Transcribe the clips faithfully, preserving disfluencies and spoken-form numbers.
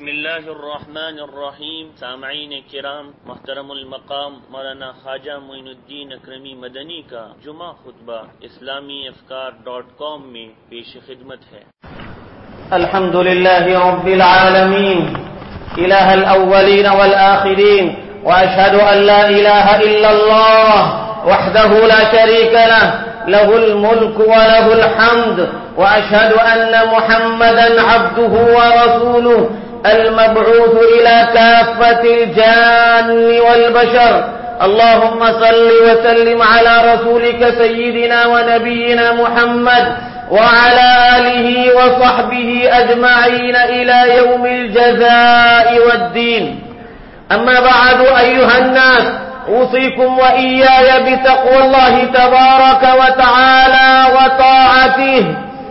بسم اللہ الرحمن الرحیم. سامعین کرام، محترم المقام مولانا خواجہ معین الدین اکرمی مدنی کا جمعہ خطبہ اسلامی افکار ڈاٹ کام میں پیش خدمت ہے. الحمد للہ رب العالمین الہ الاولین والآخرین واشہد ان لا الہ الا اللہ وحدہ لا شریک لہ له الملك وله الحمد وأشهد أن محمدا عبده ورسوله المبعوث إلى كافة الجان والبشر. اللهم صل وسلم على رسولك سيدنا ونبينا محمد وعلى آله وصحبه أجمعين إلى يوم الجزاء والدين. أما بعد أيها الناس، أوصيكم وإياي بتقوى الله تبارك وتعالى وطاعته.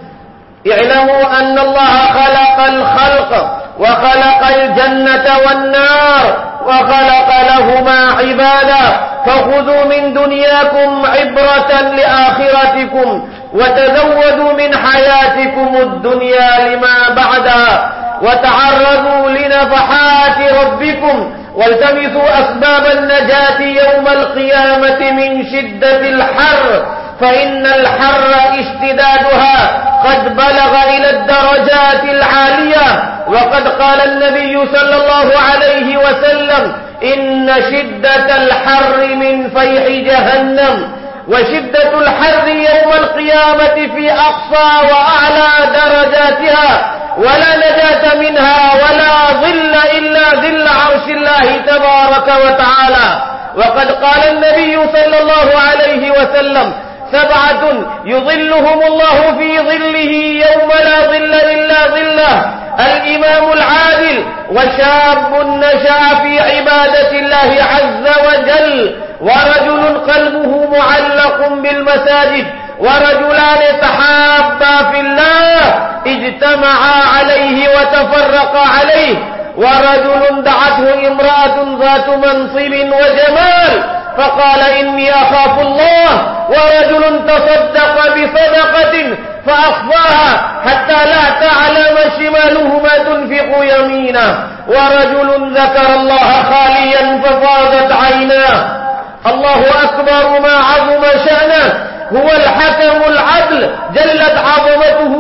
اعلموا أن الله خلق الخلق وخلق الجنة والنار وخلق لهما عبادا، فخذوا من دنياكم عبرة لآخرتكم وتزودوا من حياتكم الدنيا لما بعدها، وتعرضوا لنفحات ربكم والتمسوا أسباب النجاة يوم القيامة من شدة الحر، فإن الحر اشتدادها قد بلغ إلى الدرجات العالية. وقد قال النبي صلى الله عليه وسلم: إن شدة الحر من فيح جهنم، وشدة الحر يوم القيامة في أقصى وأعلى درجاتها، ولا نجاة منها ولا ظل إلا ظل عرش الله تبارك وتعالى. وقد قال النبي صلى الله عليه وسلم: سبعة يظلهم الله في ظله يوم لا ظل إلا ظله: الإمام العادل، وشاب نشأ في عبادة الله عز وجل، ورجل قلبه معلق بالمساجد، ورجلان تحابا في الله اجتمعا عليه وتفرقا عليه، ورجل دعته امرأة ذات منصب وجمال فقال: إني أخاف الله، ورجل تصدق بصدقة فأخفاها حتى لا تعلم شماله ما تنفق يمينه، ورجل ذكر الله خاليا ففاضت عيناه. الله أكبر ما عظم شأنه، هو الحكم العدل، جلت عظمته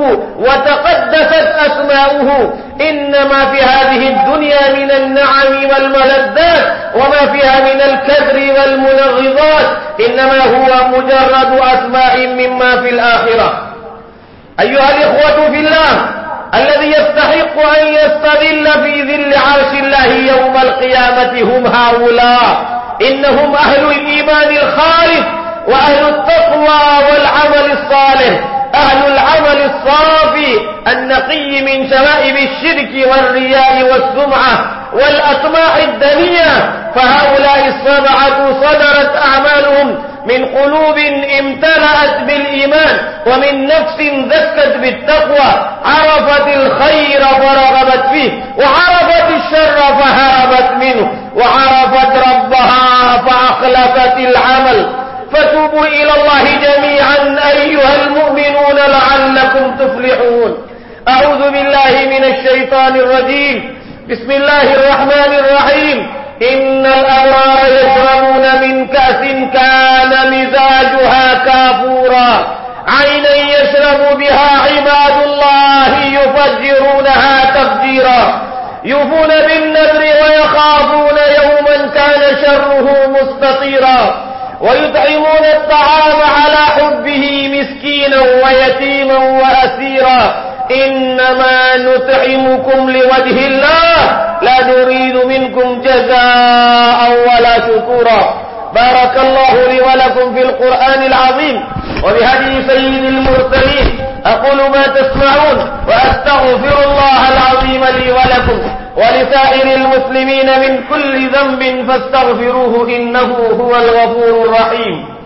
وتقدست أسماؤه. إنما في هذه الدنيا من النعم والملذات وما فيها من الكدر والمنغضات إنما هو مجرد أسماء مما في الآخرة. أيها الإخوة في الله، الذي يستحق أن يستظل في ذل عرش الله يوم القيامة هم هؤلاء. إنهم أهل الإيمان الخالص، وأهل التقوى والعمل الصالح، أهل العمل الصافي النقي من شوائب الشرك والرياء والسمعة والأطماع الدنية. فهؤلاء السبعة صدرت أعمالهم من قلوب امتلأت بالإيمان، ومن نفس ذكت بالتقوى، عرفت الخير فرغبت فيه، وعرفت الشر فهربت منه، وعرفت ربها فأخلفت العمل. فتوبوا إلى الله جميعا أيها المؤمنون لعلكم تفلحون. أعوذ بالله من الشيطان الرجيم. بسم الله الرحمن الرحيم. إن الأبرار يشربون من كأس كان مزاجها كافورا، عينا يشرب بها عباد الله يفجرونها تفجيرا، يوفون بالنذر ويخافون يوما كان شره مستطيرا، ويطعمون الطعام على حبه مسكينا ويتيما وأسيرا. إنما نطعمكم لوجه الله لا نريد منكم جزاء ولا شكورا. بارك الله لي ولكم في القرآن العظيم وبهدي سيد المرسلين. أقول ما تسمعون وأستغفر الله العظيم لي ولكم ولسائر المسلمين من كل ذنب فاستغفروه إنه هو الغفور الرحيم.